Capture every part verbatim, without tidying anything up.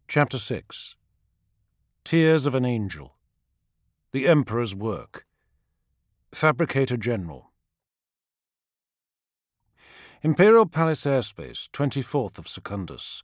Chapter six. Tears of an Angel. The Emperor's Work. Fabricator General. Imperial Palace Airspace, twenty-fourth of Secundus.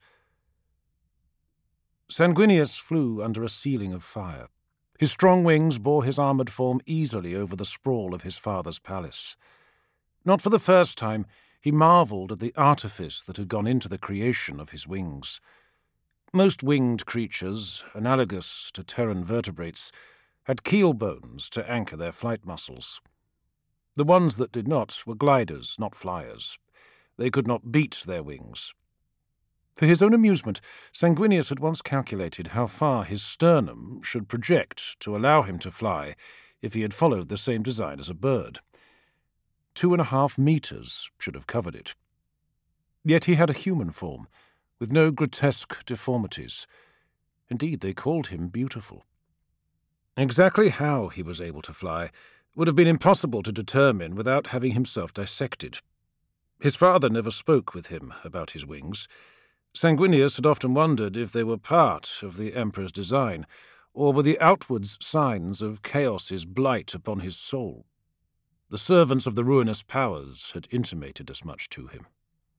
Sanguinius flew under a ceiling of fire. His strong wings bore his armoured form easily over the sprawl of his father's palace. Not for the first time, he marvelled at the artifice that had gone into the creation of his wings. Most winged creatures, analogous to Terran vertebrates, had keel bones to anchor their flight muscles. The ones that did not were gliders, not flyers. They could not beat their wings. For his own amusement, Sanguinius had once calculated how far his sternum should project to allow him to fly if he had followed the same design as a bird. Two and a half metres should have covered it. Yet he had a human form, with no grotesque deformities. Indeed, they called him beautiful. Exactly how he was able to fly would have been impossible to determine without having himself dissected. His father never spoke with him about his wings. Sanguinius had often wondered if they were part of the Emperor's design, or were the outwards signs of Chaos's blight upon his soul. The servants of the ruinous powers had intimated as much to him.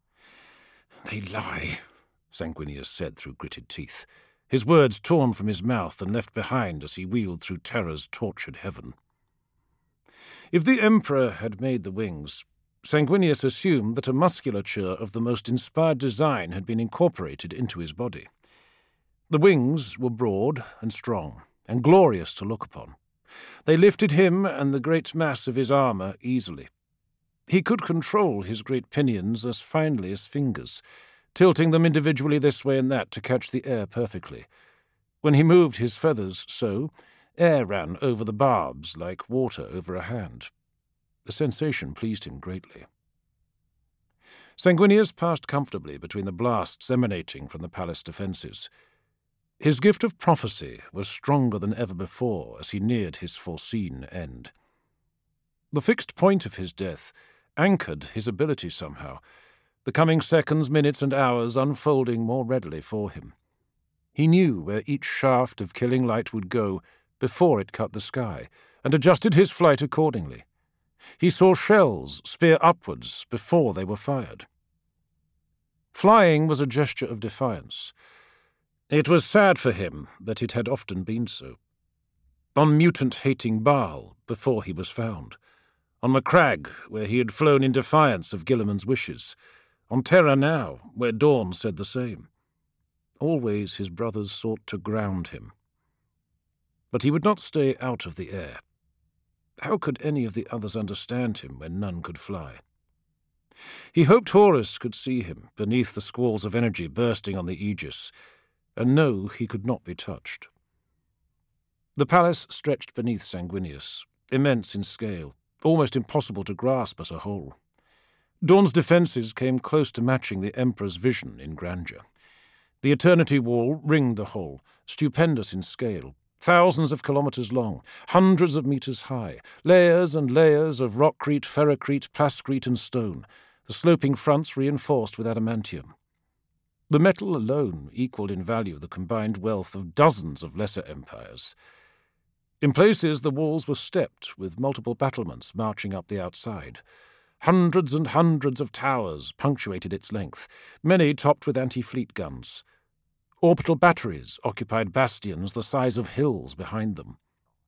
"They lie," Sanguinius said through gritted teeth, his words torn from his mouth and left behind as he wheeled through Terra's tortured heaven. If the Emperor had made the wings, Sanguinius assumed that a musculature of the most inspired design had been incorporated into his body. The wings were broad and strong, and glorious to look upon. They lifted him and the great mass of his armour easily. He could control his great pinions as finely as fingers, tilting them individually this way and that to catch the air perfectly. When he moved his feathers so, air ran over the barbs like water over a hand. The sensation pleased him greatly. Sanguinius passed comfortably between the blasts emanating from the palace defences. His gift of prophecy was stronger than ever before as he neared his foreseen end. The fixed point of his death anchored his ability somehow, the coming seconds, minutes, and hours unfolding more readily for him. He knew where each shaft of killing light would go before it cut the sky, and adjusted his flight accordingly. He saw shells spear upwards before they were fired. Flying was a gesture of defiance. It was sad for him that it had often been so. On mutant-hating Baal, before he was found. On Macragge, where he had flown in defiance of Guilliman's wishes. On Terra now, where Dawn said the same. Always his brothers sought to ground him. But he would not stay out of the air. How could any of the others understand him when none could fly? He hoped Horus could see him beneath the squalls of energy bursting on the Aegis, and know he could not be touched. The palace stretched beneath Sanguinius, immense in scale, almost impossible to grasp as a whole. Dawn's defences came close to matching the Emperor's vision in grandeur. The Eternity Wall ringed the whole, stupendous in scale, thousands of kilometres long, hundreds of metres high, layers and layers of rockcrete, ferrocrete, plascrete, and stone, the sloping fronts reinforced with adamantium. The metal alone equalled in value the combined wealth of dozens of lesser empires. In places the walls were stepped, with multiple battlements marching up the outside. Hundreds and hundreds of towers punctuated its length, many topped with anti-fleet guns. Orbital batteries occupied bastions the size of hills behind them.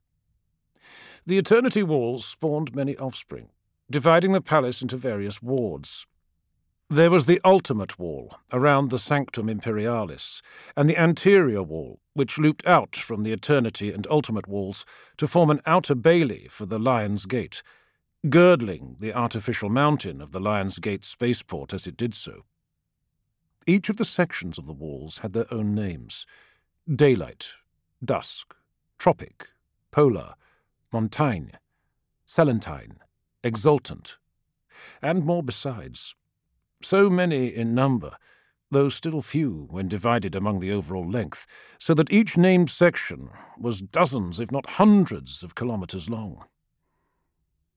The Eternity Wall spawned many offspring, dividing the palace into various wards. There was the Ultimate Wall, around the Sanctum Imperialis, and the Anterior Wall, which looped out from the Eternity and Ultimate Walls to form an outer bailey for the Lion's Gate, girdling the artificial mountain of the Lion's Gate spaceport as it did so. Each of the sections of the walls had their own names: Daylight, Dusk, Tropic, Polar, Montaigne, Celentine, Exultant, and more besides. So many in number, though still few when divided among the overall length, so that each named section was dozens, if not hundreds, of kilometres long.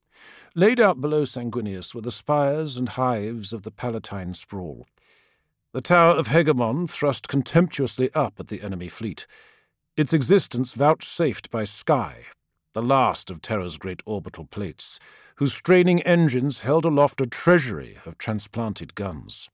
Laid out below Sanguinius were the spires and hives of the Palatine sprawl. The Tower of Hegemon thrust contemptuously up at the enemy fleet, its existence vouchsafed by Sky, the last of Terra's great orbital plates, whose straining engines held aloft a treasury of transplanted guns.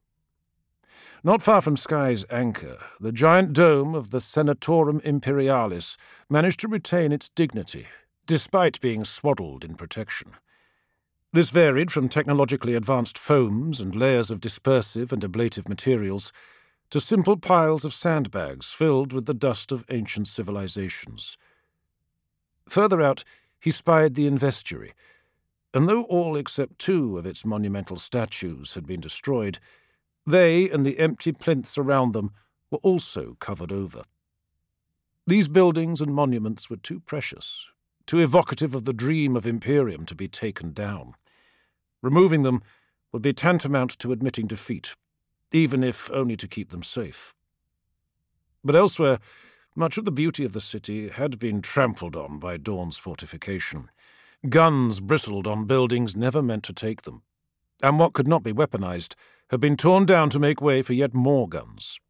Not far from Sky's anchor, the giant dome of the Senatorum Imperialis managed to retain its dignity, despite being swaddled in protection. This varied from technologically advanced foams and layers of dispersive and ablative materials to simple piles of sandbags filled with the dust of ancient civilizations. Further out, he spied the Investuary, and though all except two of its monumental statues had been destroyed, they and the empty plinths around them were also covered over. These buildings and monuments were too precious, too evocative of the dream of Imperium to be taken down. Removing them would be tantamount to admitting defeat, even if only to keep them safe. But elsewhere, much of the beauty of the city had been trampled on by Dawn's fortification. Guns bristled on buildings never meant to take them, and what could not be weaponized had been torn down to make way for yet more guns.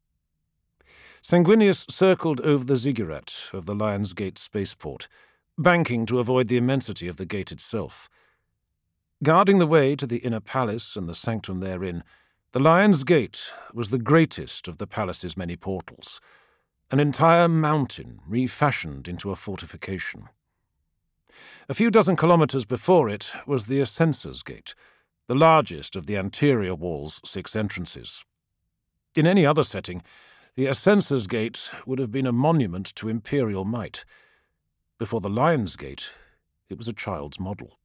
Sanguinius circled over the ziggurat of the Lion's Gate spaceport, banking to avoid the immensity of the gate itself. Guarding the way to the inner palace and the sanctum therein, the Lion's Gate was the greatest of the palace's many portals, an entire mountain refashioned into a fortification. A few dozen kilometers before it was the Ascensor's Gate, the largest of the anterior wall's six entrances. In any other setting, the Ascensor's Gate would have been a monument to imperial might. Before the Lion's Gate, it was a child's model.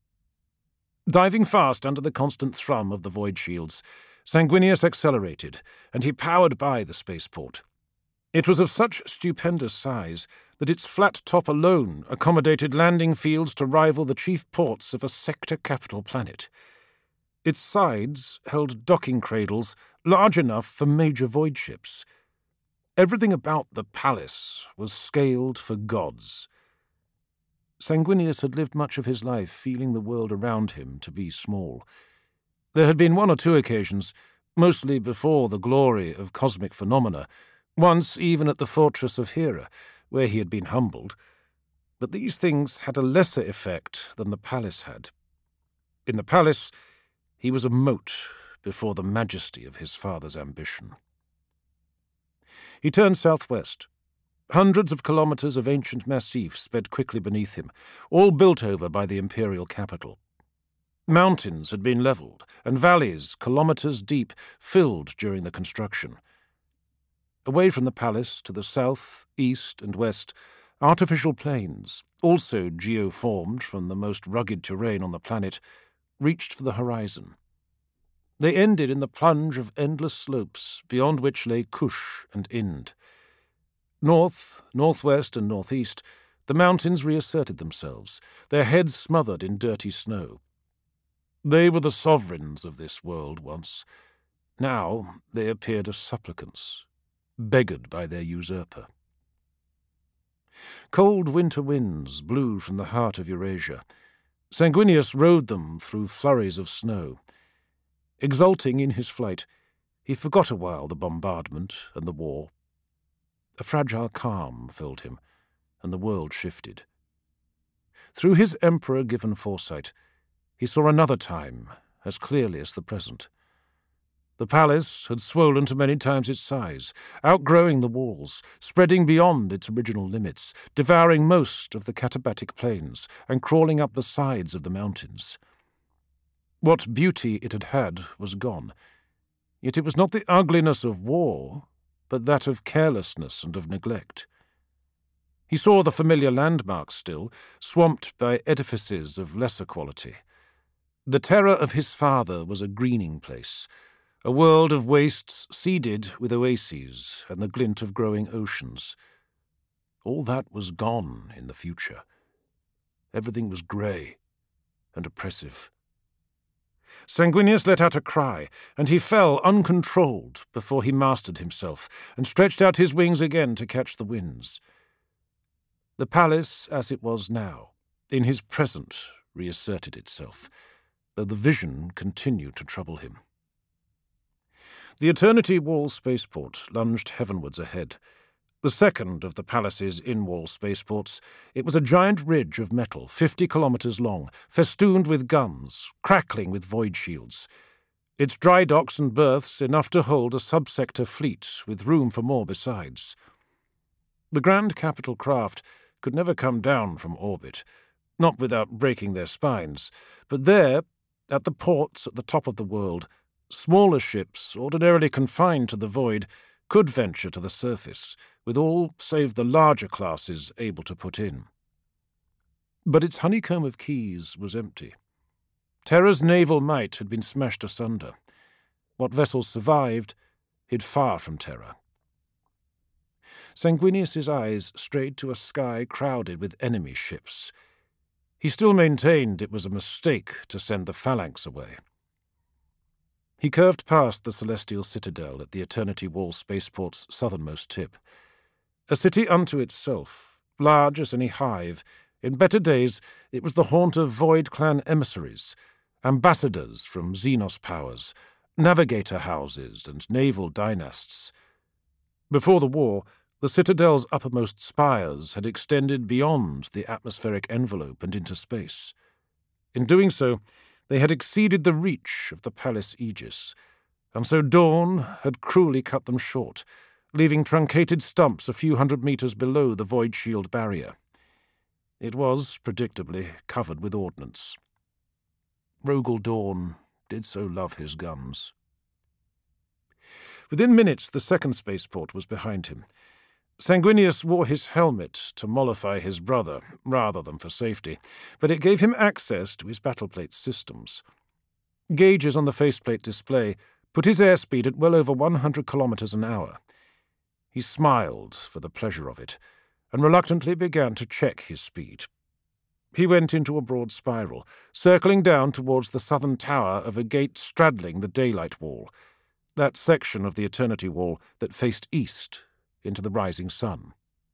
Diving fast under the constant thrum of the void shields, Sanguinius accelerated, and he powered by the spaceport. It was of such stupendous size that its flat top alone accommodated landing fields to rival the chief ports of a sector capital planet. Its sides held docking cradles large enough for major void ships. Everything about the palace was scaled for gods. Sanguinius had lived much of his life feeling the world around him to be small. There had been one or two occasions, mostly before the glory of cosmic phenomena, once even at the fortress of Hera, where he had been humbled, but these things had a lesser effect than the palace had. In the palace, he was a mote before the majesty of his father's ambition. He turned southwest. Hundreds of kilometers of ancient massif sped quickly beneath him, all built over by the imperial capital. Mountains had been leveled, and valleys, kilometers deep, filled during the construction. Away from the palace, to the south, east, and west, artificial plains, also geoformed from the most rugged terrain on the planet, reached for the horizon. They ended in the plunge of endless slopes, beyond which lay Kush and Ind. North, northwest, and northeast, the mountains reasserted themselves, their heads smothered in dirty snow. They were the sovereigns of this world once. Now they appeared as supplicants, beggared by their usurper. Cold winter winds blew from the heart of Eurasia. Sanguinius rode them through flurries of snow. Exulting in his flight, he forgot a while the bombardment and the war. A fragile calm filled him, and the world shifted. Through his emperor-given foresight, he saw another time as clearly as the present. The palace had swollen to many times its size, outgrowing the walls, spreading beyond its original limits, devouring most of the Katabatic plains, and crawling up the sides of the mountains. What beauty it had had was gone, yet it was not the ugliness of war, but that of carelessness and of neglect. He saw the familiar landmarks still, swamped by edifices of lesser quality. The terror of his father was a greening place, a world of wastes seeded with oases and the glint of growing oceans. All that was gone in the future. Everything was grey and oppressive. Sanguinius let out a cry, and he fell uncontrolled before he mastered himself, and stretched out his wings again to catch the winds. The palace, as it was now, in his present, reasserted itself, though the vision continued to trouble him. The Eternity Wall spaceport lunged heavenwards ahead. The second of the palace's in-wall spaceports, it was a giant ridge of metal, fifty kilometres long, festooned with guns, crackling with void shields. Its dry docks and berths enough to hold a subsector fleet, with room for more besides. The Grand Capital craft could never come down from orbit, not without breaking their spines, but there, at the ports at the top of the world, smaller ships, ordinarily confined to the void, could venture to the surface, with all save the larger classes able to put in. But its honeycomb of keys was empty. Terra's naval might had been smashed asunder. What vessels survived hid far from Terra. Sanguinius's eyes strayed to a sky crowded with enemy ships. He still maintained it was a mistake to send the phalanx away. He curved past the Celestial Citadel at the Eternity Wall spaceport's southernmost tip. A city unto itself, large as any hive. In better days, it was the haunt of Void Clan emissaries, ambassadors from Xenos powers, navigator houses, and naval dynasts. Before the war, the Citadel's uppermost spires had extended beyond the atmospheric envelope and into space. In doing so, they had exceeded the reach of the palace aegis, and so dawn had cruelly cut them short, leaving truncated stumps a few hundred metres below the void shield barrier. It was, predictably, covered with ordnance. Rogel Dawn did so love his guns. Within minutes, the second spaceport was behind him. Sanguinius wore his helmet to mollify his brother, rather than for safety, but it gave him access to his battleplate systems. Gauges on the faceplate display put his airspeed at well over one hundred kilometres an hour. He smiled for the pleasure of it, and reluctantly began to check his speed. He went into a broad spiral, circling down towards the southern tower of a gate straddling the daylight wall, that section of the Eternity Wall that faced east into the rising sun.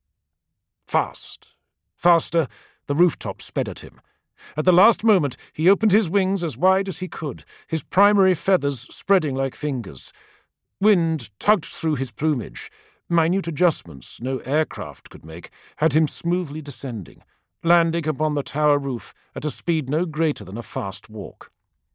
Fast, faster, the rooftop sped at him. At the last moment, he opened his wings as wide as he could, his primary feathers spreading like fingers. Wind tugged through his plumage. Minute adjustments no aircraft could make had him smoothly descending, landing upon the tower roof at a speed no greater than a fast walk.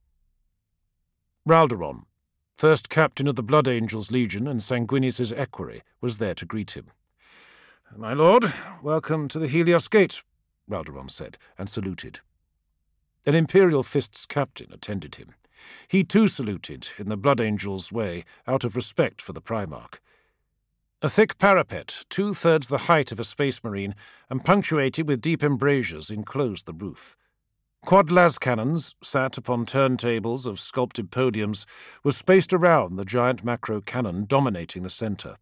Ralderon, first captain of the Blood Angels Legion and Sanguinius's equerry, was there to greet him. "My lord, welcome to the Helios Gate," Ralderon said, and saluted. An Imperial Fist's captain attended him. He too saluted in the Blood Angels' way, out of respect for the Primarch. A thick parapet, two-thirds the height of a space marine, and punctuated with deep embrasures, enclosed the roof. Quad las cannons, sat upon turntables of sculpted podiums, were spaced around the giant macro cannon dominating the centre.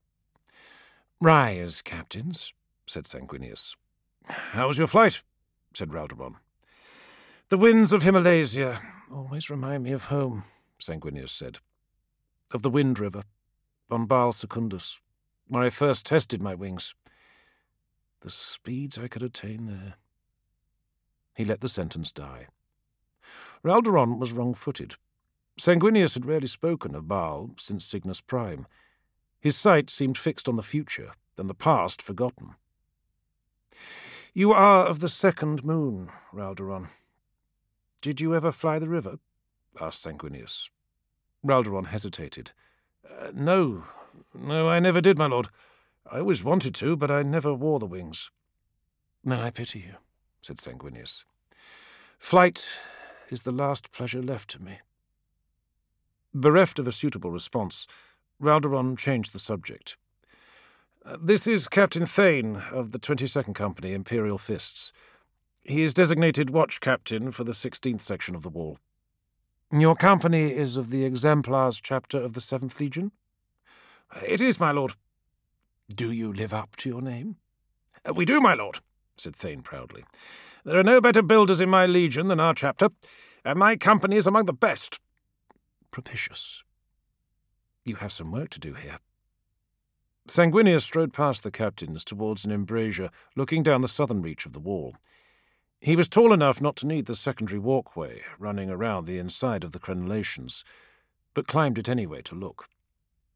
"Rise, captains," said Sanguinius. "How was your flight?" said Ralderon. "The winds of Himalasia always remind me of home," Sanguinius said. "Of the Wind River, on Baal Secundus, where I first tested my wings. The speeds I could attain there." He let the sentence die. Ralderon was wrong-footed. Sanguinius had rarely spoken of Baal since Cygnus Prime. His sight seemed fixed on the future, and the past forgotten. "You are of the second moon, Ralderon. Did you ever fly the river?" asked Sanguinius. Ralderon hesitated. Uh, no, no, I never did, my lord. I always wanted to, but I never wore the wings." "Then I pity you," said Sanguinius. "Flight is the last pleasure left to me." Bereft of a suitable response, Ralderon changed the subject. "This is Captain Thane of the twenty-second Company, Imperial Fists. He is designated watch captain for the sixteenth section of the wall. Your company is of the Exemplars chapter of the seventh Legion?" "It is, my lord." "Do you live up to your name?" "We do, my lord," said Thane proudly. "There are no better builders in my legion than our chapter, and my company is among the best." "Propitious. You have some work to do here." Sanguinius strode past the captains towards an embrasure looking down the southern reach of the wall. He was tall enough not to need the secondary walkway running around the inside of the crenellations, but climbed it anyway to look.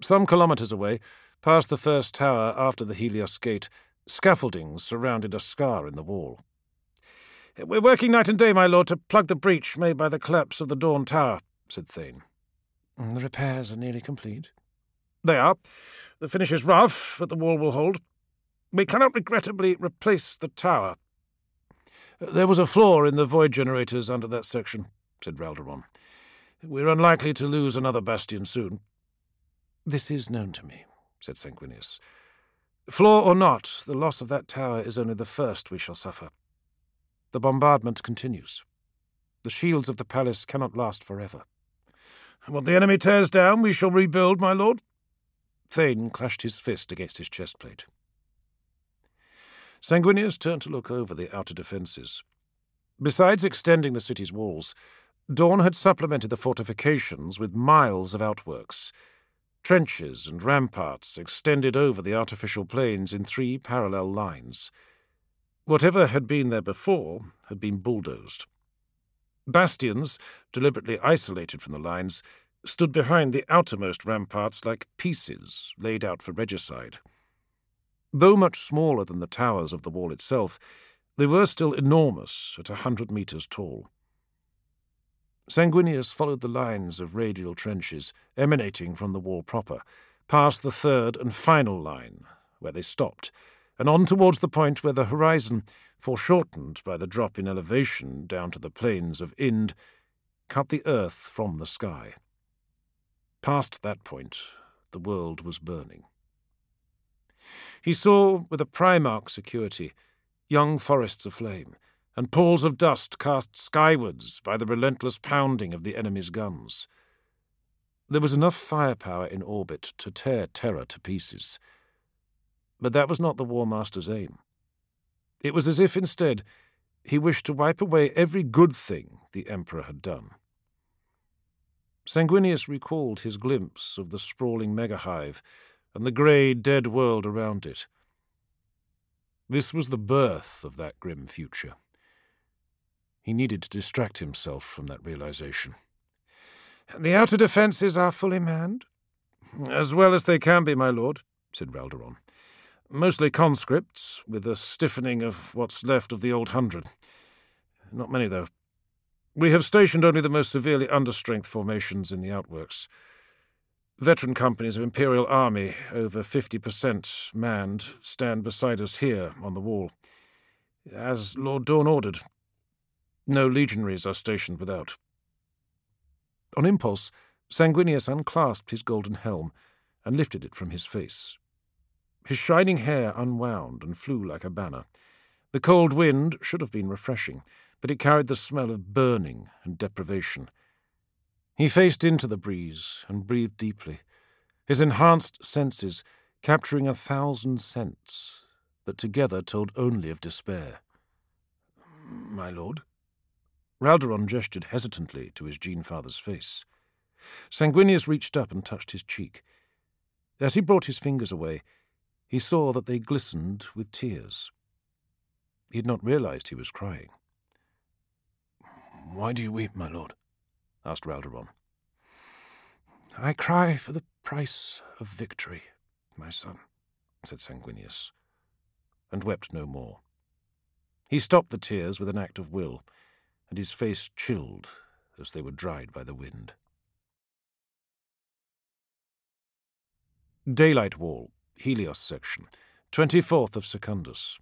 Some kilometres away, past the first tower after the Helios Gate, scaffolding surrounded a scar in the wall. "We're working night and day, my lord, to plug the breach made by the collapse of the Dawn Tower," said Thane. "The repairs are nearly complete?" "They are. The finish is rough, but the wall will hold. We cannot regrettably replace the tower." "There was a flaw in the void generators under that section," said Ralderon. "We're unlikely to lose another bastion soon." "This is known to me," said Sanguinius. "Flaw or not, the loss of that tower is only the first we shall suffer. The bombardment continues. The shields of the palace cannot last forever." "What the enemy tears down, we shall rebuild, my lord." Thane clashed his fist against his chestplate. Sanguinius turned to look over the outer defences. Besides extending the city's walls, Dawn had supplemented the fortifications with miles of outworks. Trenches and ramparts extended over the artificial plains in three parallel lines. Whatever had been there before had been bulldozed. Bastions, deliberately isolated from the lines, stood behind the outermost ramparts like pieces laid out for regicide. Though much smaller than the towers of the wall itself, they were still enormous at a hundred metres tall. Sanguinius followed the lines of radial trenches emanating from the wall proper, past the third and final line, where they stopped, and on towards the point where the horizon, foreshortened by the drop in elevation down to the plains of Ind, cut the earth from the sky. Past that point, the world was burning. He saw, with a Primarch security, young forests aflame, and pools of dust cast skywards by the relentless pounding of the enemy's guns. There was enough firepower in orbit to tear Terra to pieces. But that was not the War Master's aim. It was as if, instead, he wished to wipe away every good thing the Emperor had done. Sanguinius recalled his glimpse of the sprawling megahive and the grey, dead world around it. This was the birth of that grim future. He needed to distract himself from that realization. "The outer defences are fully manned?" "As well as they can be, my lord," said Ralderon. "Mostly conscripts, with a stiffening of what's left of the old hundred. Not many, though. We have stationed only the most severely understrength formations in the outworks. Veteran companies of Imperial Army, over fifty percent manned, stand beside us here on the wall, as Lord Dawn ordered. No legionaries are stationed without." On impulse, Sanguinius unclasped his golden helm and lifted it from his face. His shining hair unwound and flew like a banner. The cold wind should have been refreshing, but it carried the smell of burning and deprivation. He faced into the breeze and breathed deeply, his enhanced senses capturing a thousand scents that together told only of despair. "My lord?" Ralderon gestured hesitantly to his Gene-father's face. Sanguinius reached up and touched his cheek. As he brought his fingers away, he saw that they glistened with tears. He had not realized he was crying. "Why do you weep, my lord?" asked Ralderon. "I cry for the price of victory, my son," said Sanguinius, and wept no more. He stopped the tears with an act of will, and his face chilled as they were dried by the wind. Daylight Wall, Helios Section, twenty-fourth of Secundus.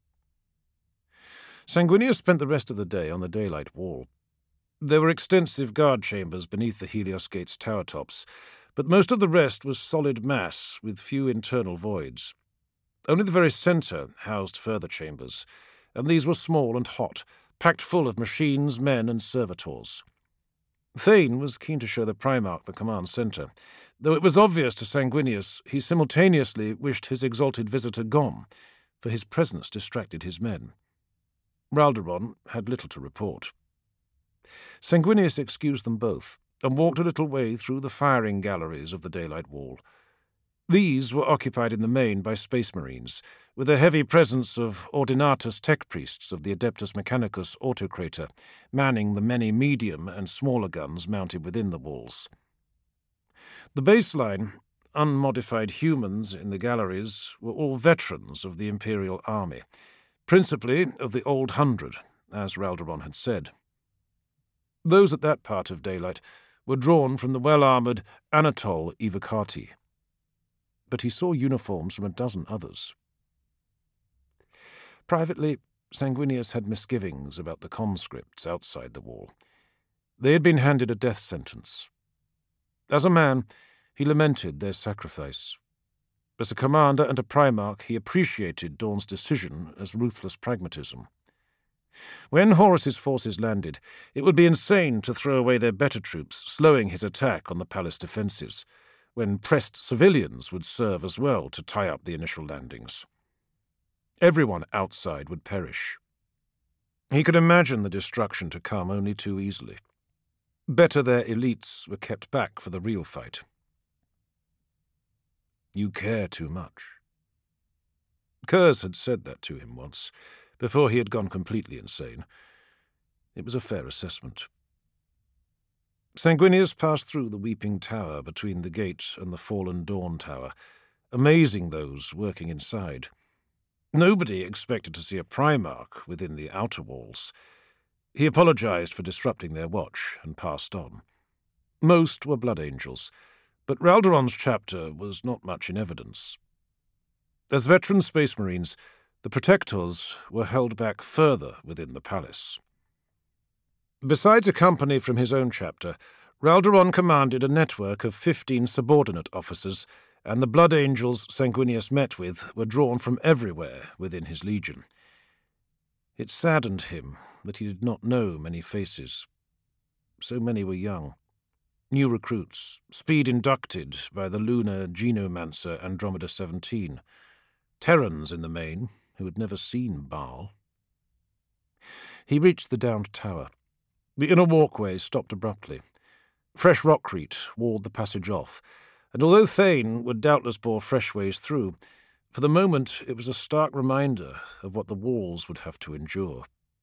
Sanguinius spent the rest of the day on the Daylight Wall. There were extensive guard chambers beneath the Helios Gate's tower tops, but most of the rest was solid mass with few internal voids. Only the very centre housed further chambers, and these were small and hot, packed full of machines, men, and servitors. Thane was keen to show the Primarch the command centre. Though it was obvious to Sanguinius, he simultaneously wished his exalted visitor gone, for his presence distracted his men. Ralderon had little to report. Sanguinius excused them both, and walked a little way through the firing galleries of the Daylight Wall. These were occupied in the main by Space Marines, with a heavy presence of Ordinatus tech priests of the Adeptus Mechanicus Autocrator, manning the many medium and smaller guns mounted within the walls. The baseline, unmodified humans in the galleries were all veterans of the Imperial Army, principally of the Old Hundred, as Raldoron had said. Those at that part of daylight were drawn from the well-armoured Anatole Evocati, but he saw uniforms from a dozen others. Privately, Sanguinius had misgivings about the conscripts outside the wall. They had been handed a death sentence. As a man, he lamented their sacrifice. As a commander and a primarch, he appreciated Dorn's decision as ruthless pragmatism. When Horus's forces landed, it would be insane to throw away their better troops, slowing his attack on the palace defences, when pressed civilians would serve as well to tie up the initial landings. Everyone outside would perish. He could imagine the destruction to come only too easily. Better their elites were kept back for the real fight. "You care too much." Kurz had said that to him once, before he had gone completely insane. It was a fair assessment. Sanguinius passed through the Weeping Tower between the gate and the Fallen Dawn Tower, amazing those working inside. Nobody expected to see a Primarch within the outer walls. He apologized for disrupting their watch and passed on. Most were Blood Angels, but Raldoron's chapter was not much in evidence. As veteran Space Marines, the Protectors were held back further within the palace. Besides a company from his own chapter, Raldoron commanded a network of fifteen subordinate officers, and the Blood Angels Sanguinius met with were drawn from everywhere within his legion. It saddened him that he did not know many faces. So many were young. New recruits, speed inducted by the lunar genomancer Andromeda seventeen. Terrans in the main, who had never seen Baal. He reached the downed tower. The inner walkway stopped abruptly. Fresh rockcrete walled the passage off, and although Thane would doubtless bore fresh ways through, for the moment it was a stark reminder of what the walls would have to endure.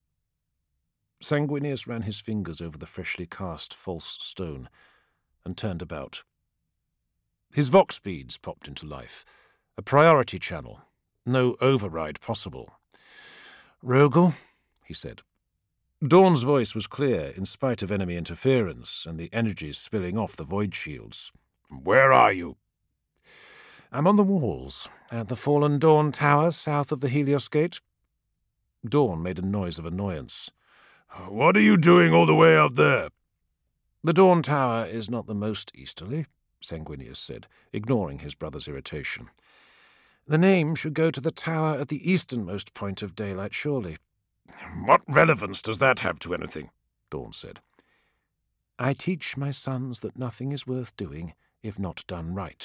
Sanguinius ran his fingers over the freshly cast false stone and turned about. His vox beads popped into life. A priority channel. No override possible. "Rogel," he said. Dawn's voice was clear in spite of enemy interference and the energies spilling off the void shields. "Where are you?" "I'm on the walls, at the Fallen Dawn Tower south of the Helios Gate." Dawn made a noise of annoyance. "What are you doing all the way out there?" "The Dawn Tower is not the most easterly," Sanguinius said, ignoring his brother's irritation. "The name should go to the tower at the easternmost point of daylight, surely." "What relevance does that have to anything?" Dawn said. "I teach my sons that nothing is worth doing if not done right."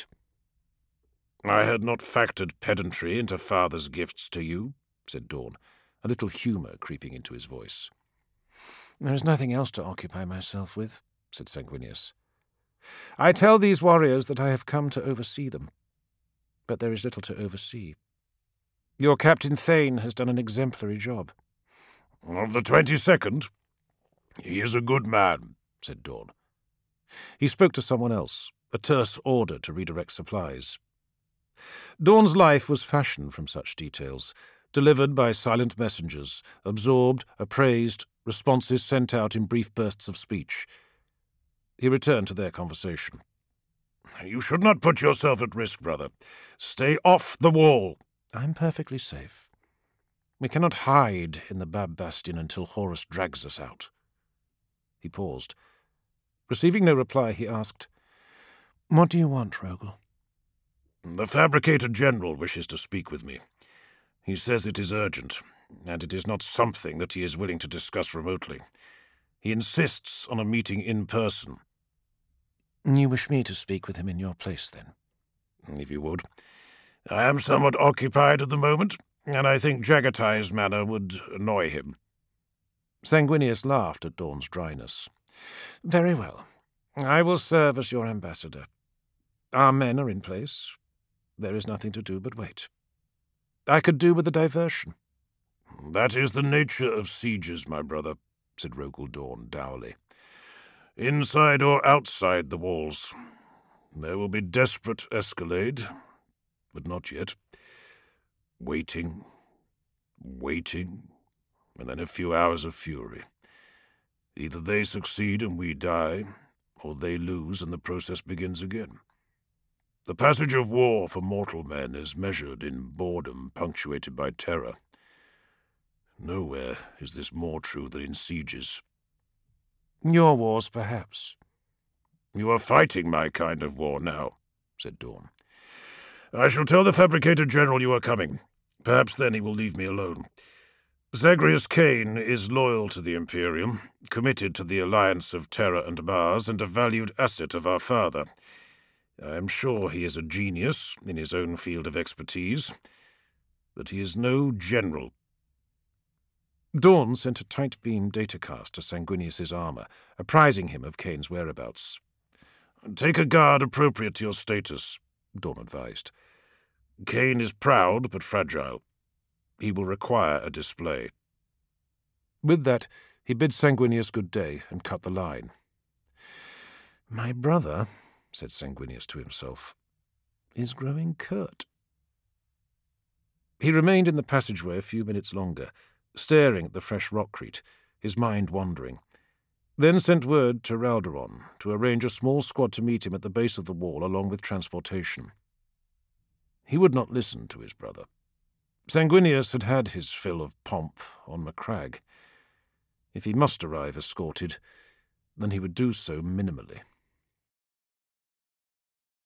"I had not factored pedantry into father's gifts to you," said Dawn, a little humour creeping into his voice. "There is nothing else to occupy myself with," said Sanguinius. "I tell these warriors that I have come to oversee them, but there is little to oversee. Your Captain Thane has done an exemplary job." "Of the twenty-second? He is a good man," said Dawn. He spoke to someone else, a terse order to redirect supplies. Dawn's life was fashioned from such details, delivered by silent messengers, absorbed, appraised, responses sent out in brief bursts of speech. He returned to their conversation. "You should not put yourself at risk, brother. Stay off the wall." "I'm perfectly safe. We cannot hide in the Bab Bastion until Horus drags us out." He paused. Receiving no reply, he asked, "What do you want, Rogel?" "The Fabricator General wishes to speak with me. He says it is urgent, and it is not something that he is willing to discuss remotely. He insists on a meeting in person." "You wish me to speak with him in your place, then?" "If you would. I am somewhat occupied at the moment, and I think Jagatai's manner would annoy him." Sanguinius laughed at Dawn's dryness. "Very well. I will serve as your ambassador. Our men are in place. There is nothing to do but wait. I could do with a diversion." "That is the nature of sieges, my brother," said Rogel Dawn dourly. "Inside or outside the walls. There will be desperate escalade, but not yet. Waiting, waiting, and then a few hours of fury. Either they succeed and we die, or they lose and the process begins again. The passage of war for mortal men is measured in boredom punctuated by terror. Nowhere is this more true than in sieges. Your wars, perhaps. You are fighting my kind of war now, said Dorn. I shall tell the Fabricator General you are coming. Perhaps then he will leave me alone. Zagreus Kane is loyal to the Imperium, committed to the alliance of Terra and Mars, and a valued asset of our father. I am sure he is a genius in his own field of expertise, but he is no general. Dorn sent a tight-beam datacast to Sanguinius's armor, apprising him of Kane's whereabouts. Take a guard appropriate to your status, Dorn advised. Kane is proud but fragile. He will require a display. With that, he bid Sanguinius good day and cut the line. My brother, said Sanguinius to himself, is growing curt. He remained in the passageway a few minutes longer, staring at the fresh rockcrete, his mind wandering, then sent word to Ralderon to arrange a small squad to meet him at the base of the wall along with transportation. He would not listen to his brother. Sanguinius had had his fill of pomp on Macragge. If he must arrive escorted, then he would do so minimally.